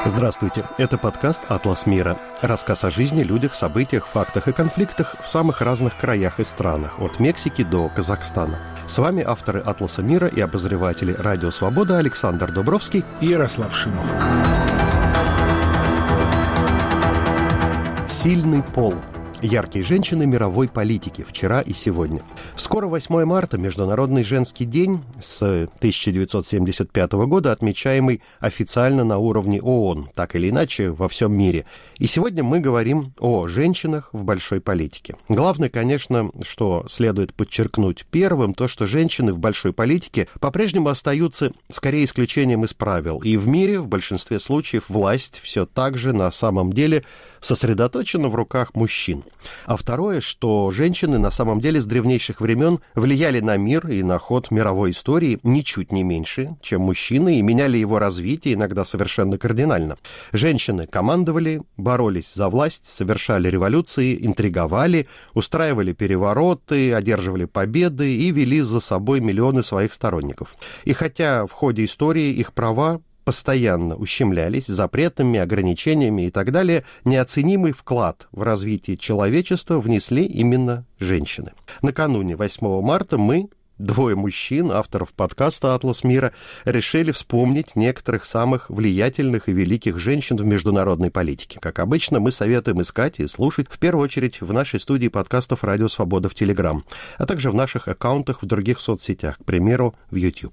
Здравствуйте, это подкаст «Атлас мира». Рассказ о жизни, людях, событиях, фактах и конфликтах в самых разных краях и странах, от Мексики до Казахстана. С вами авторы «Атласа мира» и обозреватели «Радио Свобода» Александр Дубровский и Ярослав Шимов. Сильный пол. Яркие женщины мировой политики вчера и сегодня. Скоро 8 марта, Международный женский день, с 1975 года отмечаемый официально на уровне ООН, так или иначе во всем мире. И сегодня мы говорим о женщинах в большой политике. Главное, конечно, что следует подчеркнуть первым, то, что женщины в большой политике по-прежнему остаются скорее исключением из правил. И в мире в большинстве случаев власть все так же на самом деле сосредоточена в руках мужчин. А второе, что женщины на самом деле с древнейших времен влияли на мир и на ход мировой истории ничуть не меньше, чем мужчины, и меняли его развитие иногда совершенно кардинально. Женщины командовали, боролись за власть, совершали революции, интриговали, устраивали перевороты, одерживали победы и вели за собой миллионы своих сторонников. И хотя в ходе истории их права постоянно ущемлялись запретами, ограничениями и так далее, неоценимый вклад в развитие человечества внесли именно женщины. Накануне 8 марта мы, двое мужчин, авторов подкаста «Атлас мира», решили вспомнить некоторых самых влиятельных и великих женщин в международной политике. Как обычно, мы советуем искать и слушать в первую очередь в нашей студии подкастов «Радио Свобода» в Телеграм, а также в наших аккаунтах в других соцсетях, к примеру, в YouTube.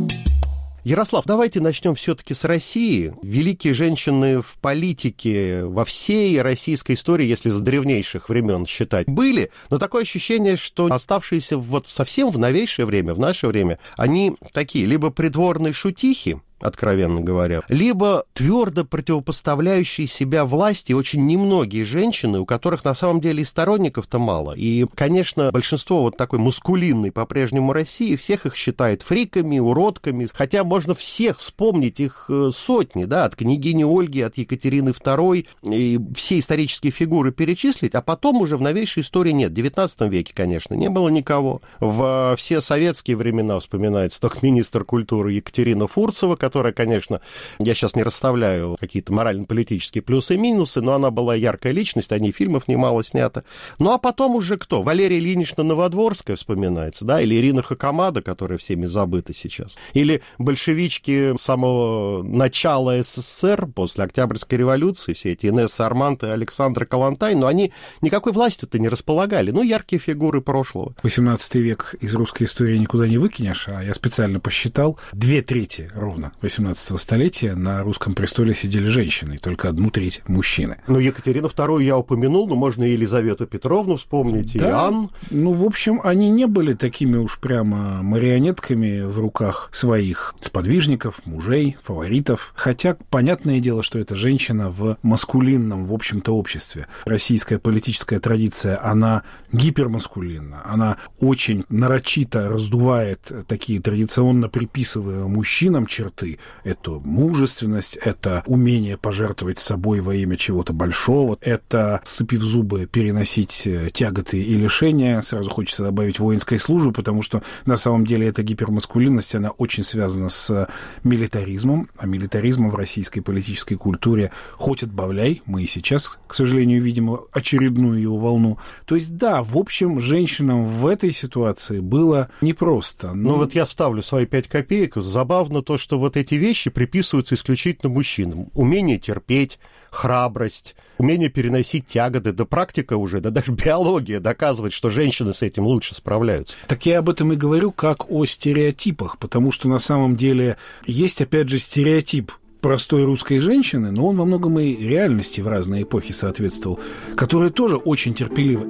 Ярослав, давайте начнем все-таки с России. Великие женщины в политике во всей российской истории, если с древнейших времен считать, были, но такое ощущение, что оставшиеся вот совсем в новейшее время, в наше время, они такие либо придворные шутихи, откровенно говоря, либо твердо противопоставляющие себя власти очень немногие женщины, у которых на самом деле и сторонников-то мало. И, конечно, большинство вот такой мускулинной по-прежнему России всех их считает фриками, уродками, хотя можно всех вспомнить, их сотни, да, от княгини Ольги, от Екатерины II, и все исторические фигуры перечислить, а потом уже в новейшей истории нет. В 19 веке, конечно, не было никого. В все советские времена вспоминается только министр культуры Екатерина Фурцева, которая, конечно, я сейчас не расставляю какие-то морально-политические плюсы и минусы, но она была яркая личность, о ней фильмов немало снято. Ну, а потом уже кто? Валерия Ильинична Новодворская вспоминается, да, или Ирина Хакамада, которая всеми забыта сейчас. Или большевички самого начала СССР, после Октябрьской революции, все эти Инесса Арманд и Александра Калантай, но они никакой властью-то не располагали, ну, яркие фигуры прошлого. 18 век из русской истории никуда не выкинешь, а я специально посчитал, 2/3 ровно 18 столетия на русском престоле сидели женщины, и только 1/3 мужчины. Ну, Екатерину II я упомянул, но можно и Елизавету Петровну вспомнить, да, и Анну. Ну, в общем, они не были такими уж прямо марионетками в руках своих сподвижников, мужей, фаворитов. Хотя, понятное дело, что это женщина в маскулинном, в общем-то, обществе. Российская политическая традиция, она гипермаскулинна, она очень нарочито раздувает такие традиционно приписываемые мужчинам черты. Это мужественность, это умение пожертвовать собой во имя чего-то большого, это, сцепив зубы, переносить тяготы и лишения. Сразу хочется добавить воинской службы, потому что на самом деле эта гипермаскулинность, она очень связана с милитаризмом, а милитаризма в российской политической культуре хоть отбавляй, мы и сейчас, к сожалению, видим очередную его волну. То есть, да, в общем, женщинам в этой ситуации было непросто. Ну, вот я вставлю свои 5 копеек. Забавно то, что вот эти вещи приписываются исключительно мужчинам. Умение терпеть, храбрость, умение переносить тяготы, да практика уже, да даже биология доказывает, что женщины с этим лучше справляются. Так я об этом и говорю как о стереотипах, потому что на самом деле есть, опять же, стереотип простой русской женщины, но он во многом и реальности в разные эпохи соответствовал, которая тоже очень терпелива.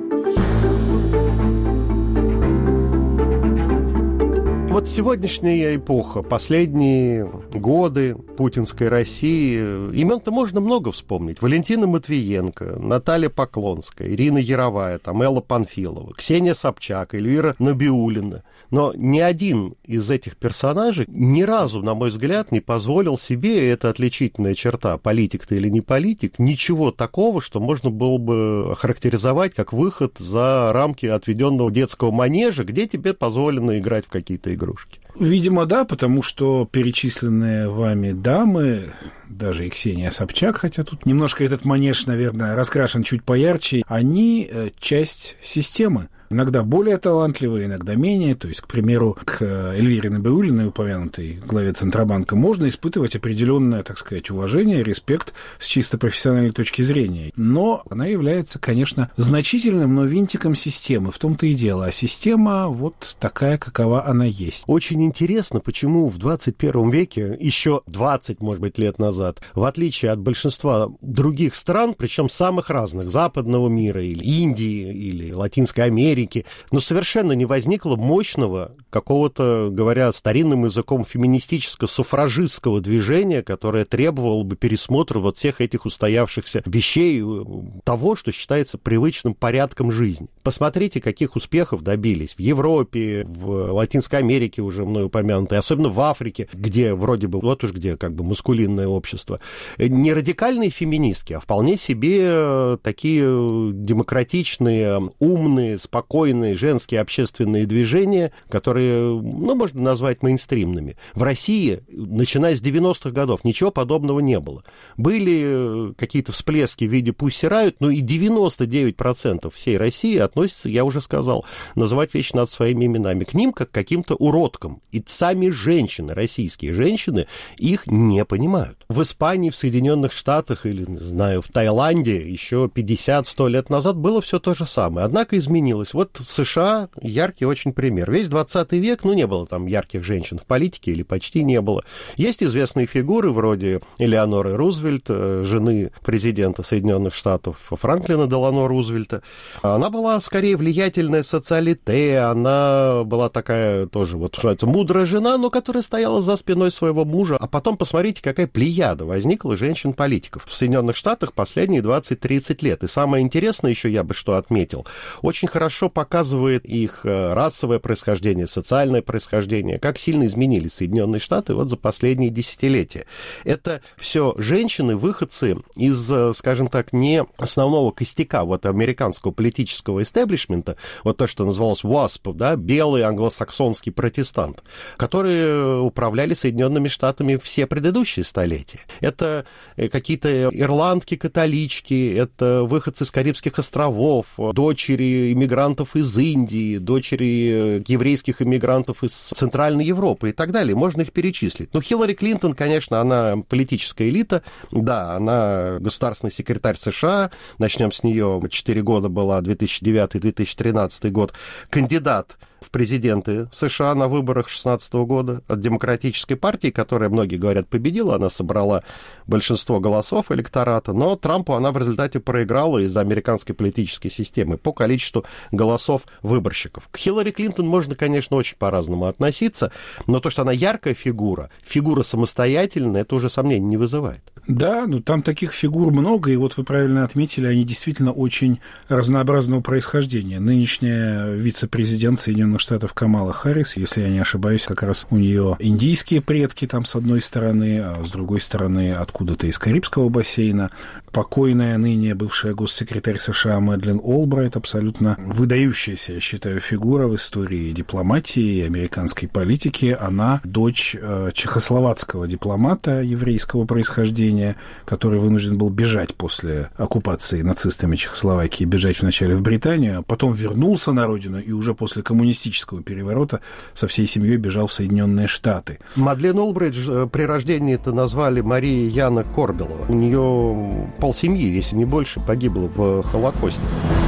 Вот сегодняшняя эпоха, последние годы путинской России, имен-то можно много вспомнить. Валентина Матвиенко, Наталья Поклонская, Ирина Яровая, там Элла Панфилова, Ксения Собчак, Эльвира Набиуллина. Но ни один из этих персонажей ни разу, на мой взгляд, не позволил себе, это отличительная черта, политик ты или не политик, ничего такого, что можно было бы охарактеризовать как выход за рамки отведенного детского манежа, где тебе позволено играть в какие-то игрушки. Видимо, да, потому что перечисленные вами дамы даже и Ксения Собчак, хотя тут немножко этот манеж, наверное, раскрашен чуть поярче, они часть системы. Иногда более талантливые, иногда менее. То есть, к примеру, к Эльвире Набиуллиной, упомянутой главе Центробанка, можно испытывать определенное, так сказать, уважение, респект с чисто профессиональной точки зрения. Но она является, конечно, значительным, но винтиком системы. В том-то и дело. А система вот такая, какова она есть. Очень интересно, почему в 21 веке, еще 20, может быть, лет назад, в отличие от большинства других стран, причем самых разных, западного мира, или Индии, или Латинской Америки, но совершенно не возникло мощного какого-то, говоря старинным языком, феминистическо-суфражистского движения, которое требовало бы пересмотра вот всех этих устоявшихся вещей, того, что считается привычным порядком жизни. Посмотрите, каких успехов добились в Европе, в Латинской Америке, уже мной упомянутой, особенно в Африке, где вроде бы, вот уж где как бы маскулинное общество. Не радикальные феминистки, а вполне себе такие демократичные, умные, спокойные женские общественные движения, которые, можно назвать мейнстримными. В России, начиная с 90-х годов, ничего подобного не было. Были какие-то всплески в виде Pussy Riot, но и 99% всей России относятся, я уже сказал, называть вещи надо своими именами, к ним как к каким-то уродкам. И сами женщины, российские женщины, их не понимают. В Испании, в Соединенных Штатах или, не знаю, в Таиланде еще 50-100 лет назад было все то же самое. Однако изменилось. Вот США яркий очень пример. Весь 20 век, не было там ярких женщин в политике или почти не было. Есть известные фигуры вроде Элеоноры Рузвельт, жены президента Соединенных Штатов Франклина Делано Рузвельта. Она была скорее влиятельная социалите, она была такая тоже, мудрая жена, но которая стояла за спиной своего мужа. А потом посмотрите, какая плеяда возникла женщин-политиков в Соединенных Штатах последние 20-30 лет. И самое интересное еще я бы что отметил, очень хорошо показывает их расовое происхождение, социальное происхождение, как сильно изменились Соединенные Штаты за последние десятилетия. Это все женщины-выходцы из, скажем так, не основного костяка американского политического истеблишмента, то, что называлось WASP, белый англосаксонский протестант, которые управляли Соединенными Штатами все предыдущие столетия. Это какие-то ирландки-католички, это выходцы с Карибских островов, дочери иммигрантов из Индии, дочери еврейских иммигрантов из Центральной Европы и так далее. Можно их перечислить. Хиллари Клинтон, конечно, она политическая элита. Да, она государственный секретарь США. Начнем с нее. 4 года была, 2009-2013 год. Кандидат в президенты США на выборах 2016 года от Демократической партии, которая, многие говорят, победила. Она собрала большинство голосов электората, но Трампу она в результате проиграла из-за американской политической системы по количеству голосов выборщиков. К Хиллари Клинтон можно, конечно, очень по-разному относиться, но то, что она яркая фигура самостоятельная, это уже сомнений не вызывает. Да, там таких фигур много, и вы правильно отметили, они действительно очень разнообразного происхождения. Нынешняя вице-президент Соединенных Штатов Камала Харрис, если я не ошибаюсь, как раз у нее индийские предки там с одной стороны, а с другой стороны откуда-то из Карибского бассейна. Покойная ныне бывшая госсекретарь США Мэдлин Олбрайт, абсолютно выдающаяся, я считаю, фигура в истории дипломатии и американской политики. Она дочь чехословацкого дипломата еврейского происхождения, который вынужден был бежать после оккупации нацистами Чехословакии, бежать вначале в Британию, а потом вернулся на родину и уже после коммунистического переворота со всей семьей бежал в Соединенные Штаты. Мадлен Олбрайт при рождении-то назвали Мария Яна Корбелова. У нее полсемьи, если не больше, погибло в Холокосте.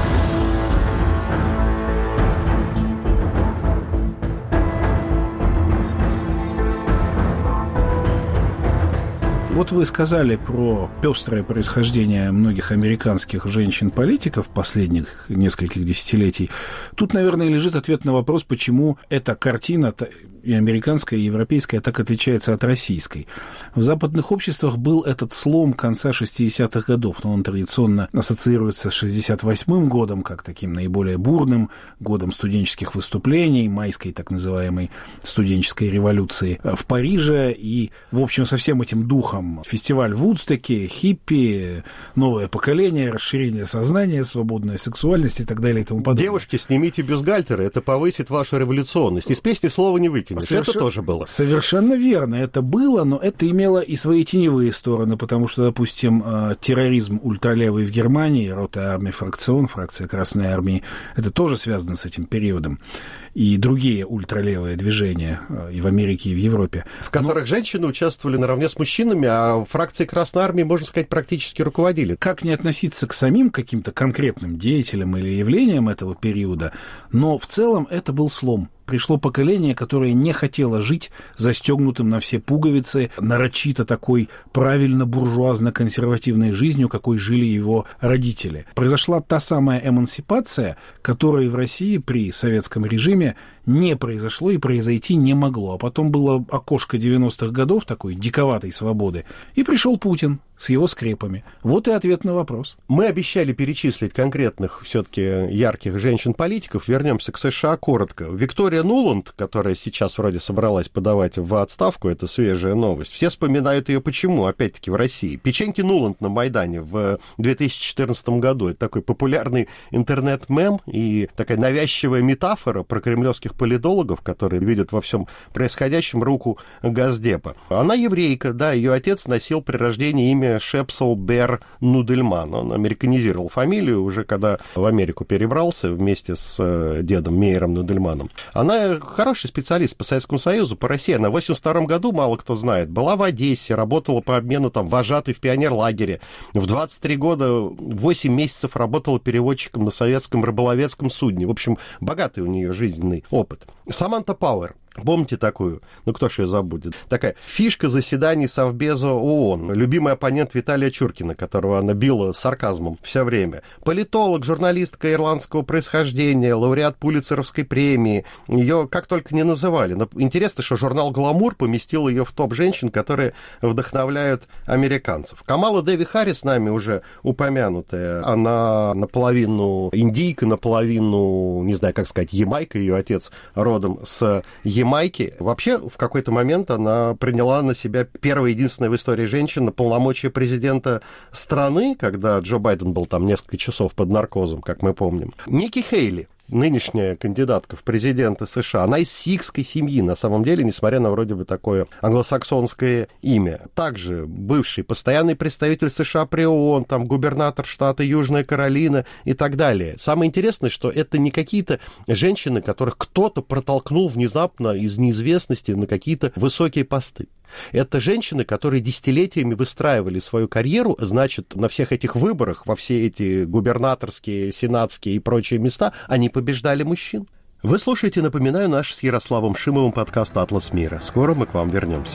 Вот вы сказали про пестрое происхождение многих американских женщин-политиков последних нескольких десятилетий. Тут, наверное, лежит ответ на вопрос, почему эта картина, и американская, и европейская, так отличается от российской. В западных обществах был этот слом конца 60-х годов, но он традиционно ассоциируется с 68-м годом, как таким наиболее бурным годом студенческих выступлений, майской так называемой студенческой революции в Париже, и, в общем, со всем этим духом фестиваль в Вудстоке, хиппи, новое поколение, расширение сознания, свободная сексуальность и так далее и тому подобное. Девушки, снимите бюстгальтеры, это повысит вашу революционность. Из песни слова не выкинешь. Лукинич. Это тоже было. Совершенно верно, это было, но это имело и свои теневые стороны, потому что, допустим, терроризм ультралевый в Германии, рота армии фракцион, фракция Красной Армии, это тоже связано с этим периодом. И другие ультралевые движения и в Америке, и в Европе. В которых женщины участвовали наравне с мужчинами, а фракции Красной Армии, можно сказать, практически руководили. Как не относиться к самим каким-то конкретным деятелям или явлениям этого периода, но в целом это был слом. Пришло поколение, которое не хотело жить застегнутым на все пуговицы, нарочито такой правильно буржуазно-консервативной жизнью, какой жили его родители. Произошла та самая эмансипация, которая в России при советском режиме не произошло и произойти не могло. А потом было окошко 90-х годов такой диковатой свободы, и пришел Путин с его скрепами. Вот и ответ на вопрос. Мы обещали перечислить конкретных все-таки ярких женщин-политиков. Вернемся к США коротко. Виктория Нуланд, которая сейчас вроде собралась подавать в отставку, это свежая новость. Все вспоминают ее почему? Опять-таки в России. Печеньки Нуланд на Майдане в 2014 году. Это такой популярный интернет-мем и такая навязчивая метафора про кремлевских политологов, которые видят во всем происходящем руку Госдепа. Она еврейка, да, ее отец носил при рождении имя Шепсел Бер Нудельман. Он американизировал фамилию уже когда в Америку перебрался вместе с дедом Мейером Нудельманом. Она хороший специалист по Советскому Союзу, по России. Она в 1982 году, мало кто знает, была в Одессе, работала по обмену там вожатой в пионерлагере. В 23 года, 8 месяцев работала переводчиком на советском рыболовецком судне. В общем, богатый у нее жизненный опыт. Саманта Пауэр. Помните такую? Ну, кто ж ее забудет? Такая фишка заседаний Совбеза ООН. Любимый оппонент Виталия Чуркина, которого она била сарказмом все время. Политолог, журналистка ирландского происхождения, лауреат Пулитцеровской премии. Ее как только не называли. Но интересно, что журнал «Гламур» поместил ее в топ женщин, которые вдохновляют американцев. Камала Дэви Харрис, нами уже упомянутая, она наполовину индийка, наполовину, не знаю, как сказать, ямайка. Ее отец родом с Ямайки. Вообще, в какой-то момент она приняла на себя первая и единственная в истории женщина полномочия президента страны, когда Джо Байден был там несколько часов под наркозом, как мы помним. Ники Хейли, нынешняя кандидатка в президенты США, она из сикхской семьи, на самом деле, несмотря на вроде бы такое англосаксонское имя. Также бывший постоянный представитель США при ООН, там губернатор штата Южная Каролина и так далее. Самое интересное, что это не какие-то женщины, которых кто-то протолкнул внезапно из неизвестности на какие-то высокие посты. Это женщины, которые десятилетиями выстраивали свою карьеру, значит, на всех этих выборах, во все эти губернаторские, сенатские и прочие места, они побеждали мужчин. Вы слушаете, напоминаю, наш с Ярославом Шимовым подкаст «Атлас мира». Скоро мы к вам вернемся.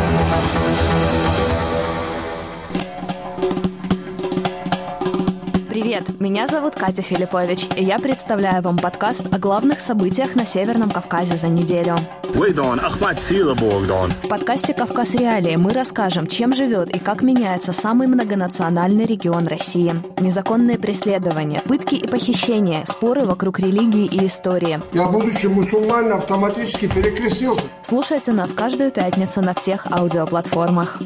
Привет, меня зовут Катя Филиппович, и я представляю вам подкаст о главных событиях на Северном Кавказе за неделю. В подкасте «Кавказ Реалии» мы расскажем, чем живет и как меняется самый многонациональный регион России. Незаконные преследования, пытки и похищения, споры вокруг религии и истории. Я, будучи мусульманином, автоматически перекрестился. Слушайте нас каждую пятницу на всех аудиоплатформах.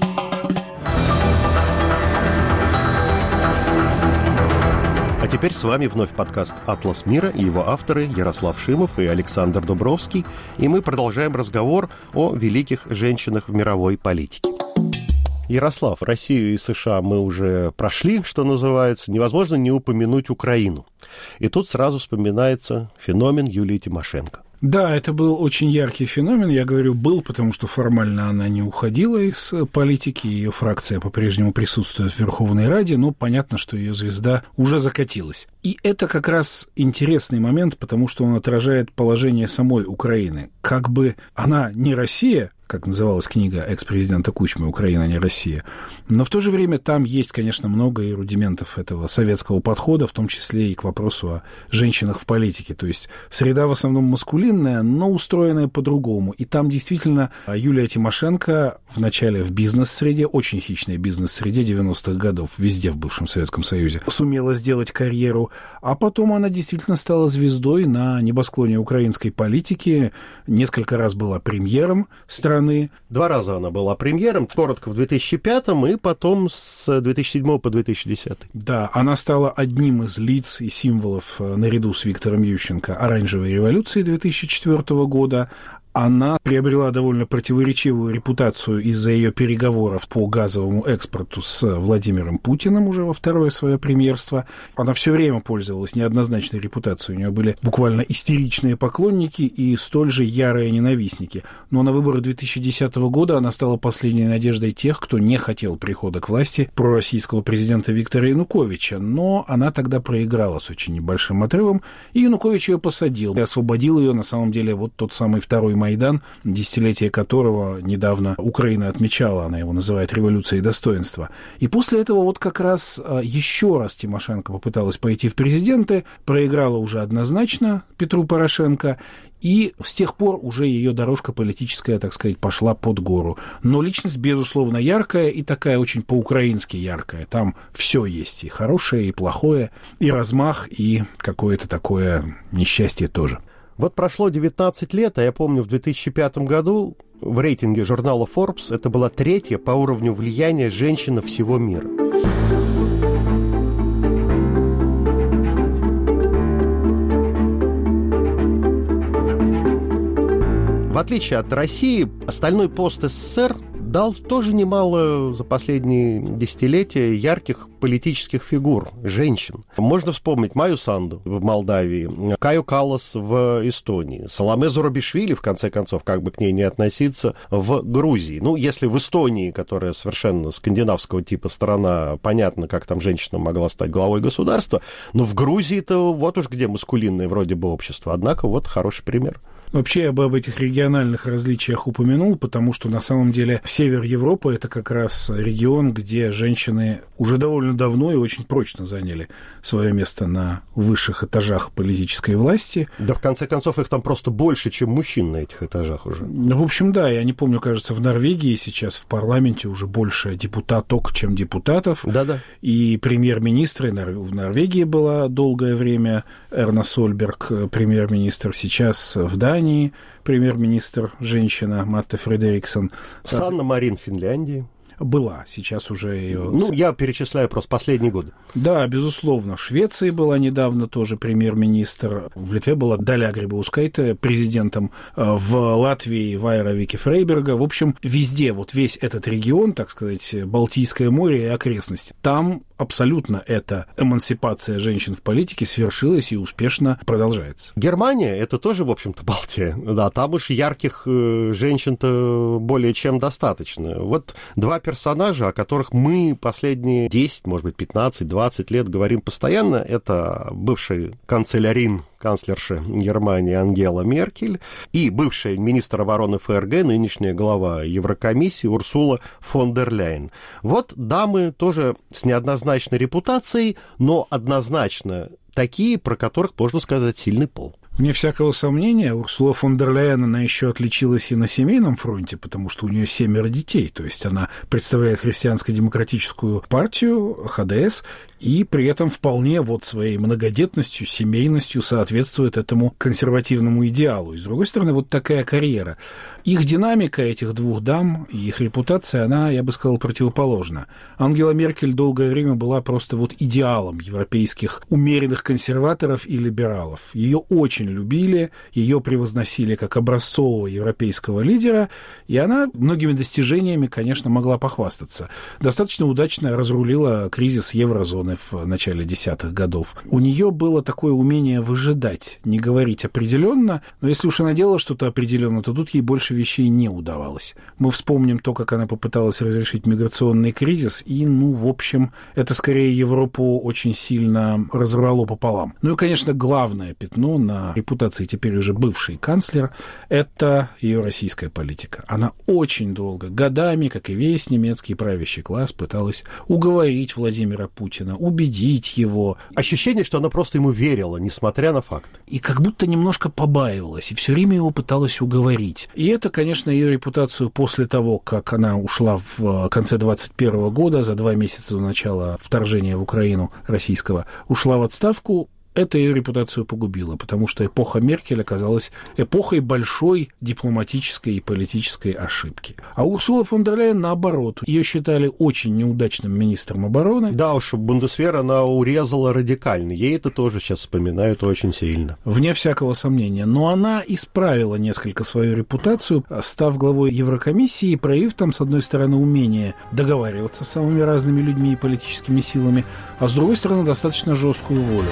А теперь с вами вновь подкаст «Атлас мира» и его авторы Ярослав Шимов и Александр Дубровский. И мы продолжаем разговор о великих женщинах в мировой политике. Ярослав, Россию и США мы уже прошли, что называется. Невозможно не упомянуть Украину. И тут сразу вспоминается феномен Юлии Тимошенко. Да, это был очень яркий феномен. Я говорю «был», потому что формально она не уходила из политики, ее фракция по-прежнему присутствует в Верховной Раде, но понятно, что ее звезда уже закатилась. И это как раз интересный момент, потому что он отражает положение самой Украины. Как бы она не Россия, как называлась книга экс-президента Кучмы «Украина, не Россия». Но в то же время там есть, конечно, много и рудиментов этого советского подхода, в том числе и к вопросу о женщинах в политике. То есть среда в основном маскулинная, но устроенная по-другому. И там действительно Юлия Тимошенко вначале в бизнес-среде, очень хищной бизнес-среде 90-х годов, везде в бывшем Советском Союзе, сумела сделать карьеру. А потом она действительно стала звездой на небосклоне украинской политики, несколько раз была премьером страны. 2 раза она была премьером, коротко в 2005-м и потом с 2007 по 2010. Да, она стала одним из лиц и символов наряду с Виктором Ющенко оранжевой революции 2004 года. Она приобрела довольно противоречивую репутацию из-за ее переговоров по газовому экспорту с Владимиром Путиным уже во второе свое премьерство. Она все время пользовалась неоднозначной репутацией. У нее были буквально истеричные поклонники и столь же ярые ненавистники. Но на выборы 2010 года она стала последней надеждой тех, кто не хотел прихода к власти пророссийского президента Виктора Януковича. Но она тогда проиграла с очень небольшим отрывом, и Янукович ее посадил. И освободил ее, на самом деле, вот тот самый второй Майдан, десятилетие которого недавно Украина отмечала, она его называет революцией достоинства. И после этого вот как раз еще раз Тимошенко попыталась пойти в президенты, проиграла уже однозначно Петру Порошенко, и с тех пор уже ее дорожка политическая, так сказать, пошла под гору. Но личность, безусловно, яркая и такая очень по-украински яркая. Там все есть, и хорошее, и плохое, и размах, и какое-то такое несчастье тоже. Вот прошло 19 лет, а я помню, в 2005 году в рейтинге журнала Forbes это была третья по уровню влияния женщина всего мира. В отличие от России, остальной постСССР дал тоже немало за последние десятилетия ярких политических фигур, женщин. Можно вспомнить Майю Санду в Молдавии, Каю Каллас в Эстонии, Саломе Зурабишвили, в конце концов, как бы к ней не относиться, в Грузии. Ну, если в Эстонии, которая совершенно скандинавского типа страна, понятно, как там женщина могла стать главой государства, но в Грузии-то вот уж где маскулинное вроде бы общество. Однако вот хороший пример. Вообще я бы об этих региональных различиях упомянул, потому что на самом деле север Европы – это как раз регион, где женщины уже довольно давно и очень прочно заняли свое место на высших этажах политической власти. Да, в конце концов, их там просто больше, чем мужчин на этих этажах уже. В общем, да, я не помню, кажется, в Норвегии сейчас в парламенте уже больше депутаток, чем депутатов. Да-да. И премьер-министры в Норвегии была долгое время Эрна Сольберг, премьер-министр, сейчас в Дании премьер-министр женщина Матте Фредериксон. Санна Марин в Финляндии. Была, сейчас уже ее... Ну, я перечисляю просто последние годы. Да, безусловно. В Швеции была недавно тоже премьер-министр. В Литве была Даля Грибаускайте президентом. В Латвии Вайра Вики Фрейберга. В общем, везде, вот весь этот регион, так сказать, Балтийское море и окрестности, там абсолютно эта эмансипация женщин в политике свершилась и успешно продолжается. Германия – это тоже, в общем-то, Балтия. Да, там уж ярких женщин-то более чем достаточно. Вот два персонажа, о которых мы последние 10, может быть, 15-20 лет говорим постоянно, это бывший канцлерин, канцлерша Германии Ангела Меркель и бывший министр обороны ФРГ, нынешняя глава Еврокомиссии Урсула фон дер Ляйен. Вот дамы тоже с неоднозначной репутацией, но однозначно такие, про которых можно сказать сильный пол. Вне всякого сомнения, Урсула фон дер Ляйен, она еще отличилась и на семейном фронте, потому что у нее 7 детей, то есть она представляет христианско-демократическую партию, ХДС, и при этом вполне вот своей многодетностью, семейностью соответствует этому консервативному идеалу. И, с другой стороны, вот такая карьера. Их динамика, этих двух дам, и их репутация, она, я бы сказал, противоположна. Ангела Меркель долгое время была просто вот идеалом европейских умеренных консерваторов и либералов. Ее очень любили, ее превозносили как образцового европейского лидера, и она многими достижениями, конечно, могла похвастаться. Достаточно удачно разрулила кризис еврозоны в начале 10-х годов. У нее было такое умение выжидать, не говорить определенно, но если уж она делала что-то определенно, то тут ей больше вещей не удавалось. Мы вспомним то, как она попыталась разрешить миграционный кризис, и, в общем, это скорее Европу очень сильно разорвало пополам. Ну и, конечно, главное пятно на репутации теперь уже бывший канцлер – это ее российская политика. Она очень долго, годами, как и весь немецкий правящий класс, пыталась уговорить Владимира Путина, убедить его. Ощущение, что она просто ему верила, несмотря на факт. И как будто немножко побаивалась, и все время его пыталась уговорить. И это, конечно, ее репутацию после того, как она ушла в конце 2021 года, за 2 месяца до начала вторжения в Украину российского, ушла в отставку. это ее репутацию погубило, потому что эпоха Меркель оказалась эпохой большой дипломатической и политической ошибки. А Урсула фон дер Ляйен, наоборот, ее считали очень неудачным министром обороны. Да уж, Бундесвер она урезала радикально. Ей это тоже сейчас вспоминают очень сильно. Вне всякого сомнения. Но она исправила несколько свою репутацию, став главой Еврокомиссии и проявив там, с одной стороны, умение договариваться с самыми разными людьми и политическими силами, а с другой стороны, достаточно жесткую волю.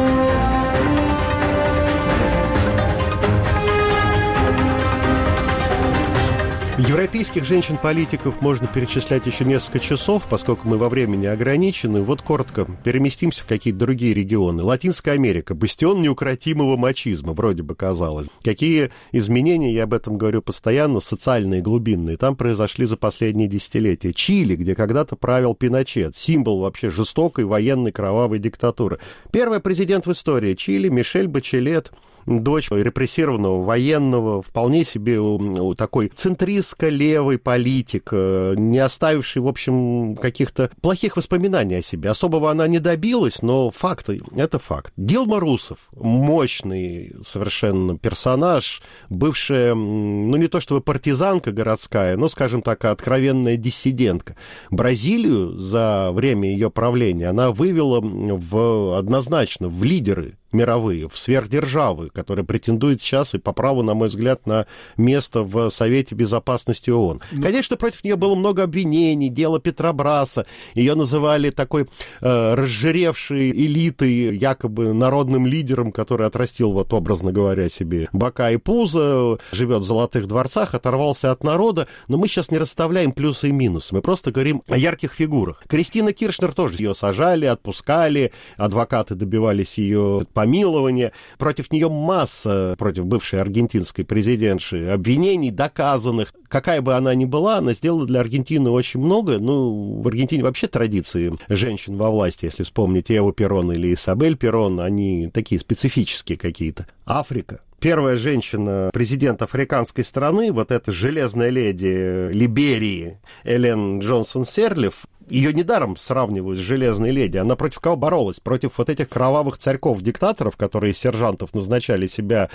Европейских женщин-политиков можно перечислять еще несколько часов, поскольку мы во времени ограничены. Вот коротко переместимся в какие-то другие регионы. Латинская Америка, бастион неукротимого мачизма, вроде бы казалось. Какие изменения, я об этом говорю постоянно, социальные, глубинные, там произошли за последние десятилетия. Чили, где когда-то правил Пиночет, символ вообще жестокой военной кровавой диктатуры. Первый президент в истории Чили Мишель Бачелет, дочь репрессированного военного, вполне себе такой центристско-левый политик, не оставивший, в общем, каких-то плохих воспоминаний о себе. Особого она не добилась, но факты — это факт. Дилма Русефф, мощный совершенно персонаж, бывшая, ну, не то чтобы партизанка городская, но, скажем так, откровенная диссидентка. Бразилию за время ее правления она вывела однозначно в лидеры мировые, в сверхдержавы, которые претендуют сейчас и по праву, на мой взгляд, на место в Совете Безопасности ООН. Конечно, против нее было много обвинений, дело Петробраса, ее называли такой разжиревшей элитой, якобы народным лидером, который отрастил, вот образно говоря, себе бока и пузо, живет в золотых дворцах, оторвался от народа, но мы сейчас не расставляем плюсы и минусы, мы просто говорим о ярких фигурах. Кристина Киршнер тоже, ее сажали, отпускали, адвокаты добивались ее помилования. Против нее масса, против бывшей аргентинской президентши, обвинений доказанных. Какая бы она ни была, она сделала для Аргентины очень много. Ну, в Аргентине вообще традиции женщин во власти, если вспомнить Эву Перон или Исабель Перон, они такие специфические какие-то. Африка. Первая женщина, президент африканской страны, вот эта железная леди Либерии Эллен Джонсон Серлиф, ее недаром сравнивают с железной леди. Она против кого боролась? Против вот этих кровавых царьков-диктаторов, которые из сержантов назначали себя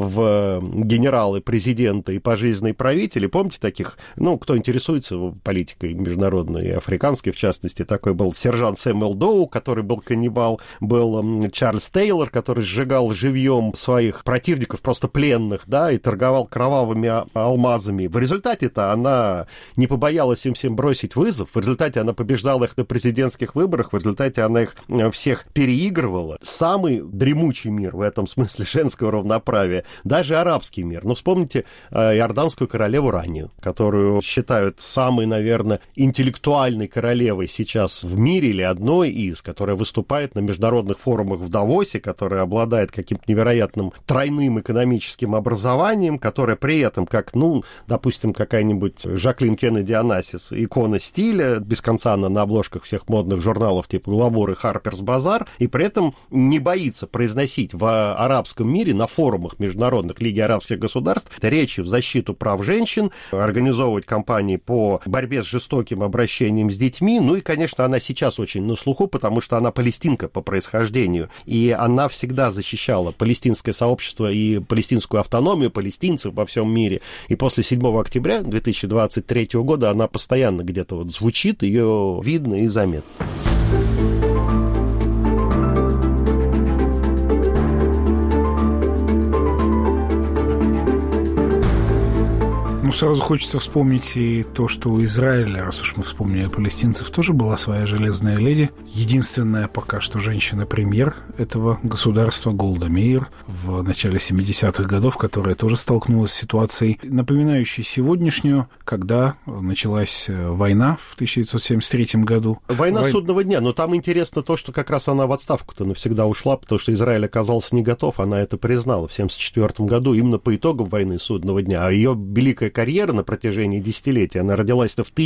в генералы, президенты и пожизненные правители. Помните таких? Ну, кто интересуется политикой международной и африканской, в частности, такой был сержант Сэмюэл Доу, который был каннибал, был Чарльз Тейлор, который сжигал живьем своих противников, просто пленных, да, и торговал кровавыми алмазами. В результате-то она не побоялась им всем бросить вызов. В результате она побеждала их на президентских выборах, в результате она их всех переигрывала. Самый дремучий мир в этом смысле женского равноправия, даже арабский мир. Ну, вспомните иорданскую королеву Ранию, которую считают самой, наверное, интеллектуальной королевой сейчас в мире, или одной из, которая выступает на международных форумах в Давосе, которая обладает каким-то невероятным тройным экономическим образованием, которая при этом, как, ну, допустим, какая-нибудь Жаклин Кеннеди Онасис, икона стиля, без конца она на обложках всех модных журналов типа Glamour и Harper's Bazaar, и при этом не боится произносить в арабском мире на форумах международных Лиги арабских государств речи в защиту прав женщин, организовывать кампании по борьбе с жестоким обращением с детьми. Ну и, конечно, она сейчас очень на слуху, потому что она палестинка по происхождению, и она всегда защищала палестинское сообщество и палестинскую автономию палестинцев во всем мире. И после 7 октября 2023 года она постоянно где-то вот звучит, ее видно и заметно. Ну, сразу хочется вспомнить и то, что у Израиля, раз уж мы вспомнили палестинцев, тоже была своя железная леди. Единственная пока что женщина-премьер этого государства, Голда Меир, в начале 70-х годов, которая тоже столкнулась с ситуацией, напоминающей сегодняшнюю, когда началась война в 1973 году. Война судного дня, но там интересно то, что как раз она в отставку-то навсегда ушла, потому что Израиль оказался не готов, она это признала в 1974 году, именно по итогам войны судного дня, а ее великая карьера на протяжении десятилетий. Она родилась-то в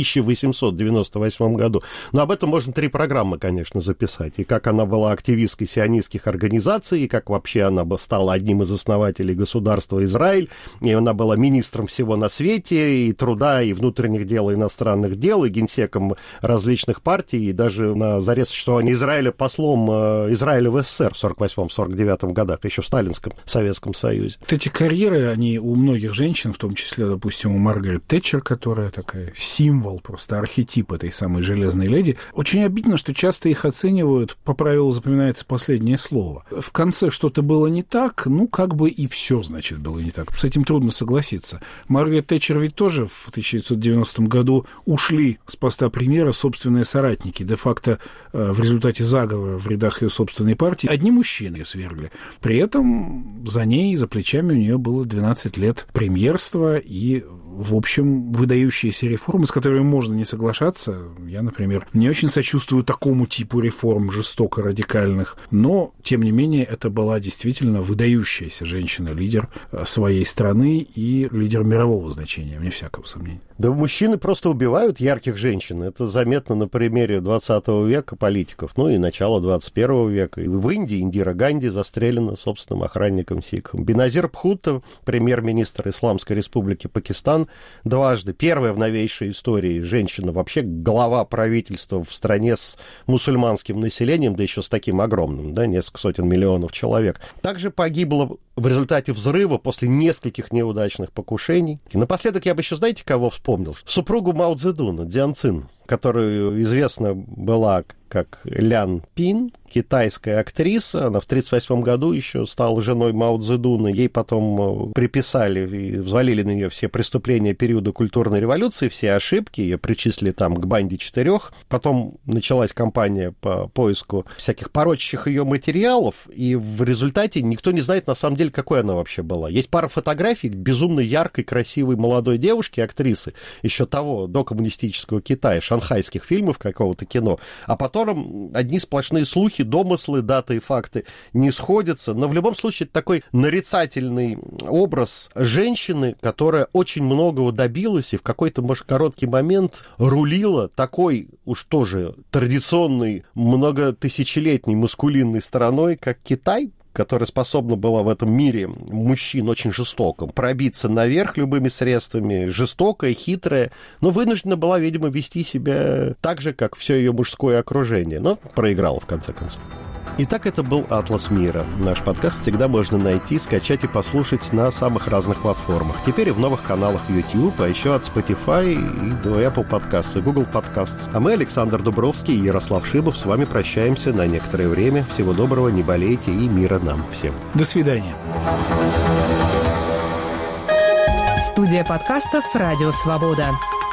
1898 году. Но об этом можно 3 программы, конечно, записать. И как она была активисткой сионистских организаций, и как вообще она стала одним из основателей государства Израиль, и она была министром всего на свете, и труда, и внутренних дел, и иностранных дел, и генсеком различных партий, и даже на заре существования Израиля послом Израиля в СССР в 1948-1949 годах, еще в Сталинском Советском Союзе. Вот эти карьеры, они у многих женщин, в том числе, допустим, у Маргарет Тэтчер, которая такая символ, просто архетип этой самой железной леди, очень обидно, что часто их оценивают, по правилу запоминается последнее слово. В конце что-то было не так, ну, как бы и все, значит, было не так. С этим трудно согласиться. Маргарет Тэтчер ведь тоже в 1990 году ушли с поста премьера собственные соратники. Де-факто в результате заговора в рядах ее собственной партии одни мужчины ее свергли. При этом за ней, за плечами у нее было 12 лет премьерства и, в общем, выдающиеся реформы, с которыми можно не соглашаться. Я, например, не очень сочувствую такому типу реформ, жестоко радикальных, но, тем не менее, это была действительно выдающаяся женщина-лидер своей страны и лидер мирового значения, вне всякого сомнения. Да мужчины просто убивают ярких женщин. Это заметно на примере 20 века политиков, ну и начала 21 века. И в Индии Индира Ганди застрелена собственным охранником сикхом. Беназир Бхутто, премьер-министр Исламской республики Пакистан, дважды. Первая в новейшей истории женщина, вообще глава правительства в стране с мусульманским населением, да еще с таким огромным, да, несколько сотен миллионов человек. Также погибла в результате взрыва после нескольких неудачных покушений. И напоследок я бы еще, знаете, кого вспомнил? Супругу Мао Цзэдуна, Дзян Цин, которая известна была как Лян Пин, китайская актриса. Она в 1938 году еще стала женой Мао Цзэдуна. Ей потом приписали и взвалили на нее все преступления периода культурной революции, все ошибки. Ее причислили там к банде 4. Потом началась кампания по поиску всяких порочащих ее материалов. И в результате никто не знает, на самом деле, какой она вообще была. Есть пара фотографий безумно яркой, красивой молодой девушки, актрисы, еще того докоммунистического Китая, шанхайских фильмов, какого-то кино. А потом одни сплошные слухи, домыслы, даты и факты не сходятся. Но в любом случае это такой нарицательный образ женщины, которая очень многого добилась и в какой-то, может, короткий момент рулила такой уж тоже традиционной, многотысячелетней маскулинной страной, как Китай, которая способна была в этом мире мужчин очень жестоком пробиться наверх любыми средствами, жестокая, хитрая, но вынуждена была, видимо, вести себя так же, как все ее мужское окружение, но проиграла в конце концов. Итак, это был «Атлас мира». Наш подкаст всегда можно найти, скачать и послушать на самых разных платформах. Теперь и в новых каналах YouTube, а еще от Spotify и до Apple Podcasts и Google Podcasts. А мы, Александр Дубровский и Ярослав Шибов, с вами прощаемся на некоторое время. Всего доброго, не болейте и мира нам всем. До свидания. Студия подкастов «Радио Свобода».